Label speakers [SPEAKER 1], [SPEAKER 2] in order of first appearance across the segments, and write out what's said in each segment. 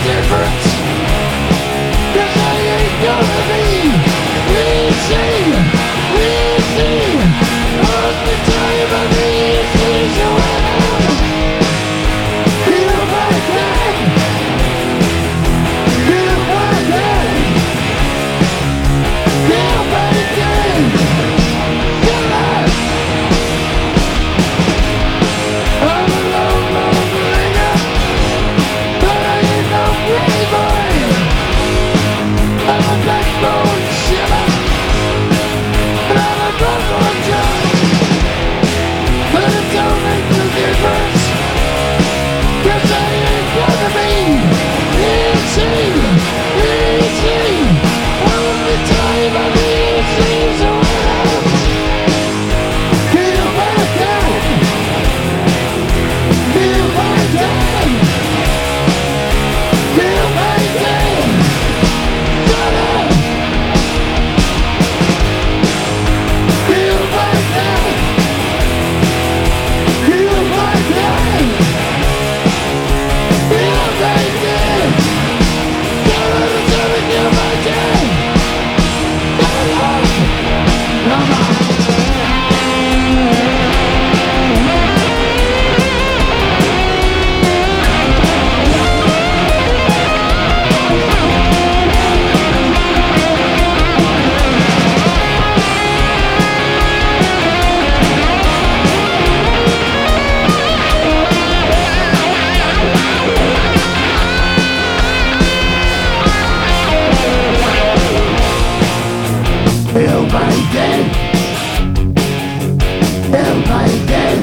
[SPEAKER 1] difference. 'Cause I ain't gonna be easy, easy. All the time I need is around. Feel my day, feel my day, feel my day. Feel it. I'm a lone, lone ringer, but I ain't no playboy. I'm a backbone shiver, and I'm a backbone judge. But it don't make no difference, 'cause I ain't gonna be easy, easy. All the time I need is around. Feel my day, feel my day, feel my day. Shut up. Feel my day, feel my day, feel my day. Shut up, shut up, feel my day. Shut up. Come on. Feel my day, feel my day,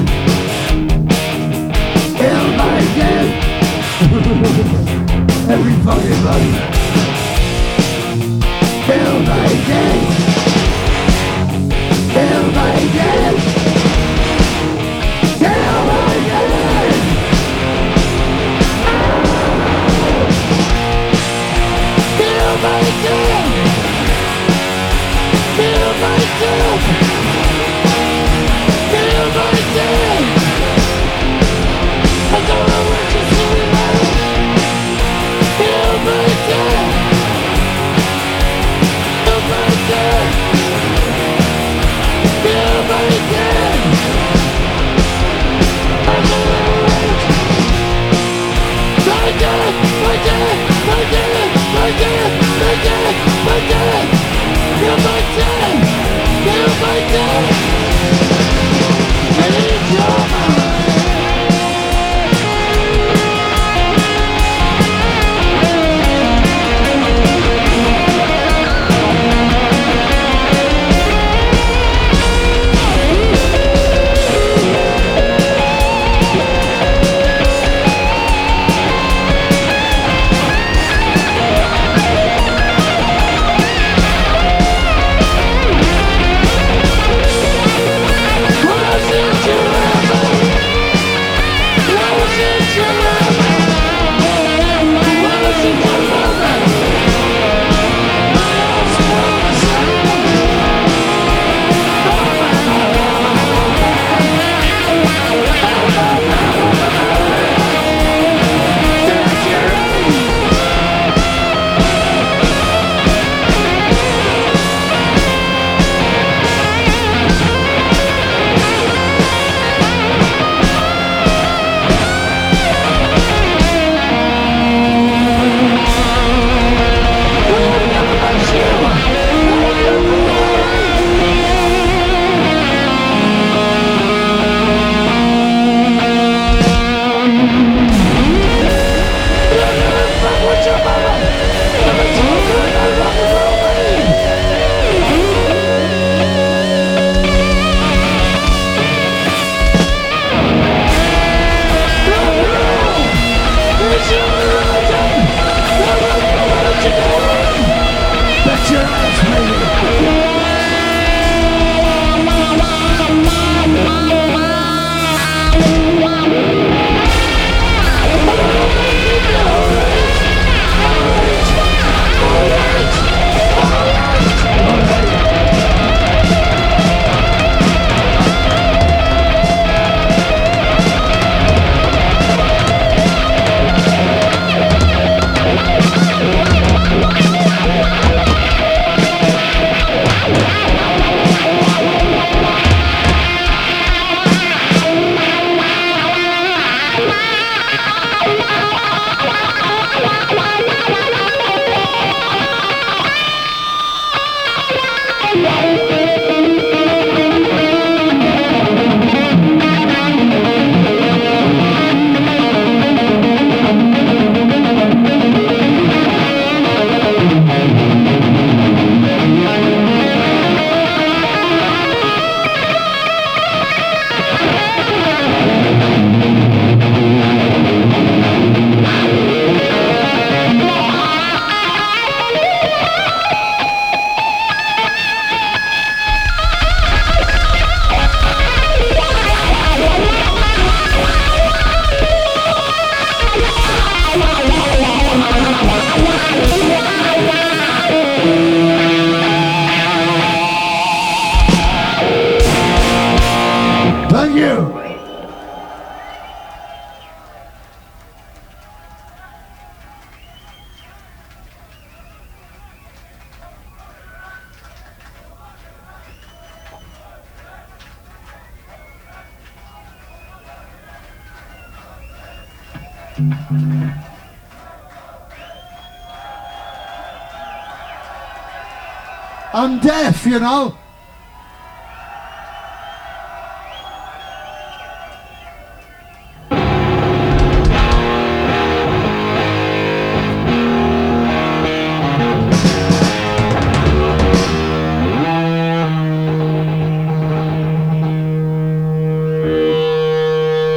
[SPEAKER 1] feel my day. Every fucking body. Feel my day, feel my day, feel my day. Feel my day. Feel myself, feel myself. I don't know what you're saying now. Feel myself, feel myself, feel myself. I don't know what. My death, my death, my death, my death, my death, my death. Feel my day, feel my day. I need your mind. I'm deaf, you know.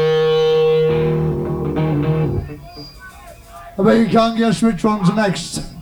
[SPEAKER 1] I bet you can't guess which one's next.